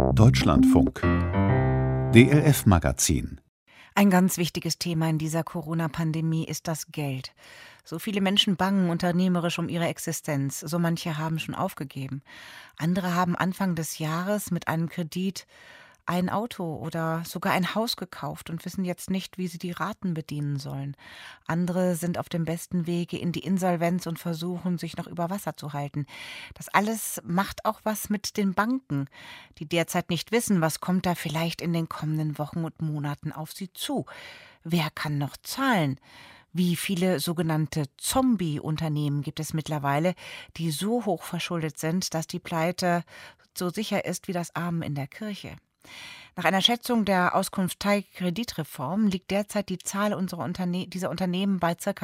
Deutschlandfunk DLF-Magazin. Ein ganz wichtiges Thema in dieser Corona-Pandemie ist das Geld. So viele Menschen bangen unternehmerisch um ihre Existenz. So manche haben schon aufgegeben. Andere haben Anfang des Jahres mit einem Kredit ein Auto oder sogar ein Haus gekauft und wissen jetzt nicht, wie sie die Raten bedienen sollen. Andere sind auf dem besten Wege in die Insolvenz und versuchen, sich noch über Wasser zu halten. Das alles macht auch was mit den Banken, die derzeit nicht wissen, was kommt da vielleicht in den kommenden Wochen und Monaten auf sie zu. Wer kann noch zahlen? Wie viele sogenannte Zombie-Unternehmen gibt es mittlerweile, die so hoch verschuldet sind, dass die Pleite so sicher ist wie das Amen in der Kirche? Nach einer Schätzung der Auskunft Teil Kreditreform liegt derzeit die Zahl dieser Unternehmen bei ca.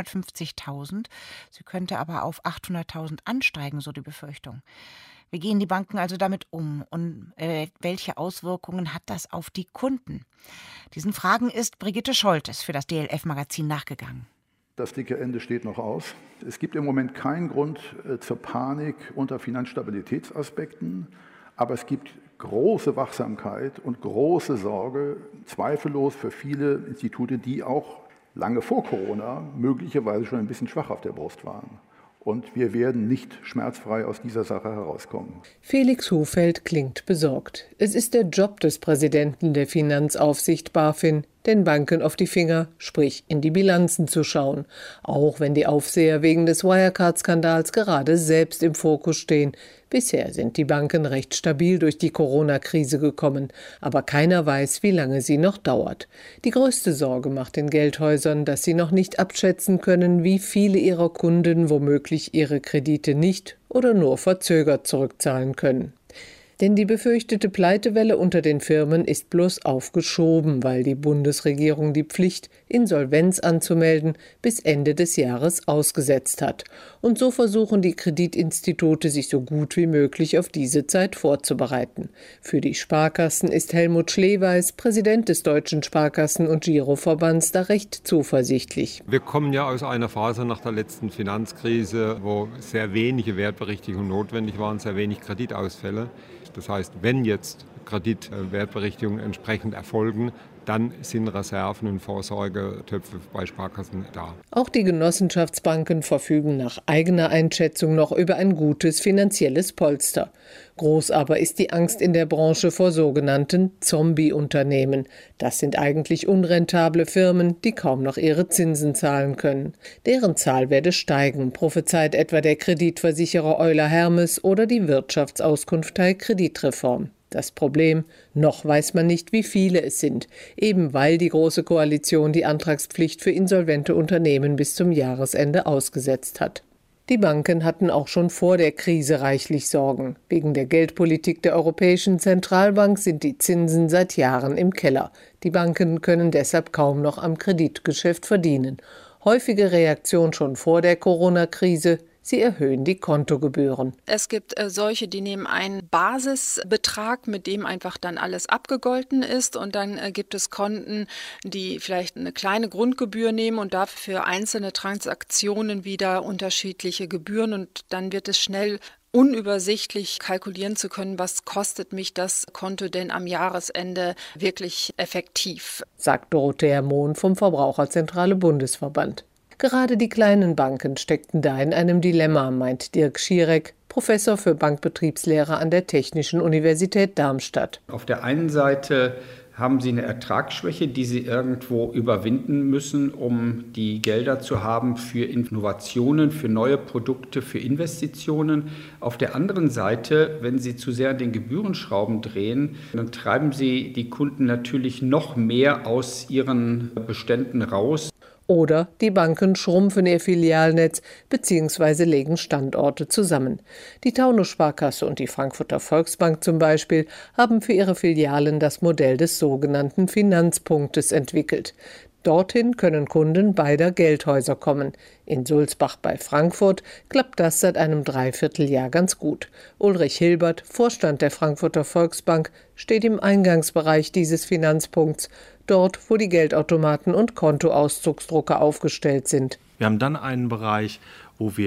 550.000. Sie könnte aber auf 800.000 ansteigen, so die Befürchtung. Wie gehen die Banken also damit um und welche Auswirkungen hat das auf die Kunden? Diesen Fragen ist Brigitte Scholtes für das DLF-Magazin nachgegangen. Das dicke Ende steht noch aus. Es gibt im Moment keinen Grund zur Panik unter Finanzstabilitätsaspekten, aber es gibt große Wachsamkeit und große Sorge, zweifellos für viele Institute, die auch lange vor Corona möglicherweise schon ein bisschen schwach auf der Brust waren. Und wir werden nicht schmerzfrei aus dieser Sache herauskommen. Felix Hofeld klingt besorgt. Es ist der Job des Präsidenten der Finanzaufsicht BaFin, den Banken auf die Finger, sprich in die Bilanzen zu schauen. Auch wenn die Aufseher wegen des Wirecard-Skandals gerade selbst im Fokus stehen. Bisher sind die Banken recht stabil durch die Corona-Krise gekommen. Aber keiner weiß, wie lange sie noch dauert. Die größte Sorge macht den Geldhäusern, dass sie noch nicht abschätzen können, wie viele ihrer Kunden womöglich ihre Kredite nicht oder nur verzögert zurückzahlen können. Denn die befürchtete Pleitewelle unter den Firmen ist bloß aufgeschoben, weil die Bundesregierung die Pflicht, Insolvenz anzumelden, bis Ende des Jahres ausgesetzt hat. Und so versuchen die Kreditinstitute, sich so gut wie möglich auf diese Zeit vorzubereiten. Für die Sparkassen ist Helmut Schleweis, Präsident des Deutschen Sparkassen- und Giroverbands, da recht zuversichtlich. Wir kommen ja aus einer Phase nach der letzten Finanzkrise, wo sehr wenige Wertberichtigungen notwendig waren, sehr wenig Kreditausfälle. Das heißt, wenn jetzt Kreditwertberichtigungen entsprechend erfolgen, dann sind Reserven und Vorsorgetöpfe bei Sparkassen da. Auch die Genossenschaftsbanken verfügen nach eigener Einschätzung noch über ein gutes finanzielles Polster. Groß aber ist die Angst in der Branche vor sogenannten Zombie-Unternehmen. Das sind eigentlich unrentable Firmen, die kaum noch ihre Zinsen zahlen können. Deren Zahl werde steigen, prophezeit etwa der Kreditversicherer Euler Hermes oder die Wirtschaftsauskunft Teil Kreditreform. Das Problem, noch weiß man nicht, wie viele es sind, eben weil die Große Koalition die Antragspflicht für insolvente Unternehmen bis zum Jahresende ausgesetzt hat. Die Banken hatten auch schon vor der Krise reichlich Sorgen. Wegen der Geldpolitik der Europäischen Zentralbank sind die Zinsen seit Jahren im Keller. Die Banken können deshalb kaum noch am Kreditgeschäft verdienen. Häufige Reaktion schon vor der Corona-Krise: Sie erhöhen die Kontogebühren. Es gibt solche, die nehmen einen Basisbetrag, mit dem einfach dann alles abgegolten ist. Und dann gibt es Konten, die vielleicht eine kleine Grundgebühr nehmen und dafür für einzelne Transaktionen wieder unterschiedliche Gebühren. Und dann wird es schnell unübersichtlich kalkulieren zu können, was kostet mich das Konto denn am Jahresende wirklich effektiv, sagt Dorothea Mohn vom Verbraucherzentrale Bundesverband. Gerade die kleinen Banken steckten da in einem Dilemma, meint Dirk Schierek, Professor für Bankbetriebslehre an der Technischen Universität Darmstadt. Auf der einen Seite haben sie eine Ertragsschwäche, die sie irgendwo überwinden müssen, um die Gelder zu haben für Innovationen, für neue Produkte, für Investitionen. Auf der anderen Seite, wenn sie zu sehr an den Gebührenschrauben drehen, dann treiben sie die Kunden natürlich noch mehr aus ihren Beständen raus. Oder die Banken schrumpfen ihr Filialnetz bzw. legen Standorte zusammen. Die Taunus-Sparkasse und die Frankfurter Volksbank zum Beispiel haben für ihre Filialen das Modell des sogenannten Finanzpunktes entwickelt. Dorthin können Kunden beider Geldhäuser kommen. In Sulzbach bei Frankfurt klappt das seit einem Dreivierteljahr ganz gut. Ulrich Hilbert, Vorstand der Frankfurter Volksbank, steht im Eingangsbereich dieses Finanzpunkts, dort, wo die Geldautomaten und Kontoauszugsdrucker aufgestellt sind. Wir haben dann einen Bereich, wo wir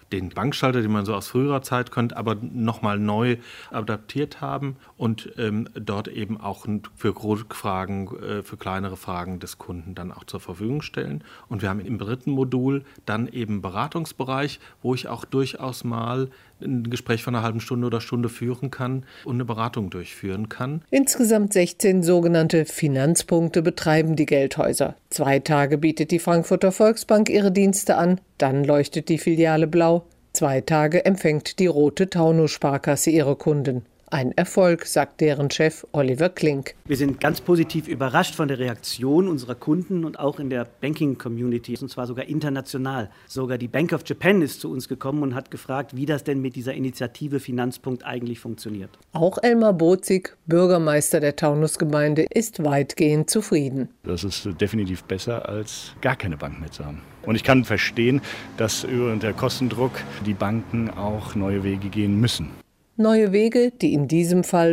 den Bankschalter, den man so aus früherer Zeit kennt, aber nochmal neu adaptiert haben und dort eben auch für Rückfragen, für kleinere Fragen des Kunden dann auch zur Verfügung stellen. Und wir haben im dritten Modul dann eben Beratungsbereich, wo ich auch durchaus mal ein Gespräch von einer halben Stunde oder Stunde führen kann und eine Beratung durchführen kann. Insgesamt 16 sogenannte Finanzpunkte betreiben die Geldhäuser. 2 Tage bietet die Frankfurter Volksbank ihre Dienste an, dann leuchtet die Filiale blau. 2 Tage empfängt die Rote Taunus-Sparkasse ihre Kunden. Ein Erfolg, sagt deren Chef Oliver Klink. Wir sind ganz positiv überrascht von der Reaktion unserer Kunden und auch in der Banking-Community, und zwar sogar international. Sogar die Bank of Japan ist zu uns gekommen und hat gefragt, wie das denn mit dieser Initiative Finanzpunkt eigentlich funktioniert. Auch Elmar Bozig, Bürgermeister der Taunus-Gemeinde, ist weitgehend zufrieden. Das ist definitiv besser, als gar keine Bank mehr zu haben. Und ich kann verstehen, dass unter Kostendruck die Banken auch neue Wege gehen müssen. Neue Wege, die in diesem Fall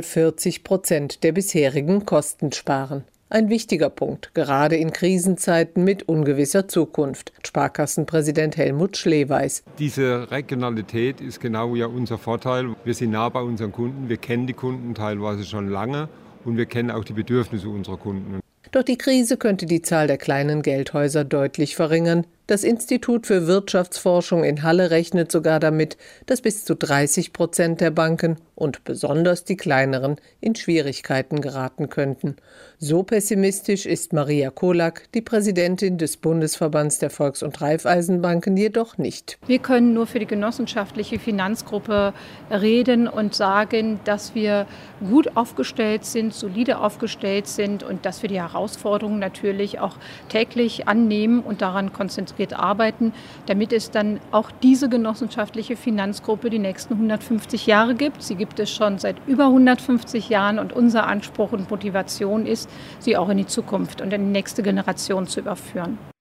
40% der bisherigen Kosten sparen. Ein wichtiger Punkt, gerade in Krisenzeiten mit ungewisser Zukunft. Sparkassenpräsident Helmut Schleweis. Diese Regionalität ist genau ja unser Vorteil. Wir sind nah bei unseren Kunden, wir kennen die Kunden teilweise schon lange und wir kennen auch die Bedürfnisse unserer Kunden. Doch die Krise könnte die Zahl der kleinen Geldhäuser deutlich verringern. Das Institut für Wirtschaftsforschung in Halle rechnet sogar damit, dass bis zu 30% der Banken und besonders die kleineren in Schwierigkeiten geraten könnten. So pessimistisch ist Maria Kolak, die Präsidentin des Bundesverbands der Volks- und Raiffeisenbanken, jedoch nicht. Wir können nur für die genossenschaftliche Finanzgruppe reden und sagen, dass wir gut aufgestellt sind, solide aufgestellt sind und dass wir die Herausforderungen natürlich auch täglich annehmen und daran konzentrieren arbeiten, damit es dann auch diese genossenschaftliche Finanzgruppe die nächsten 150 Jahre gibt. Sie gibt es schon seit über 150 Jahren und unser Anspruch und Motivation ist, sie auch in die Zukunft und in die nächste Generation zu überführen.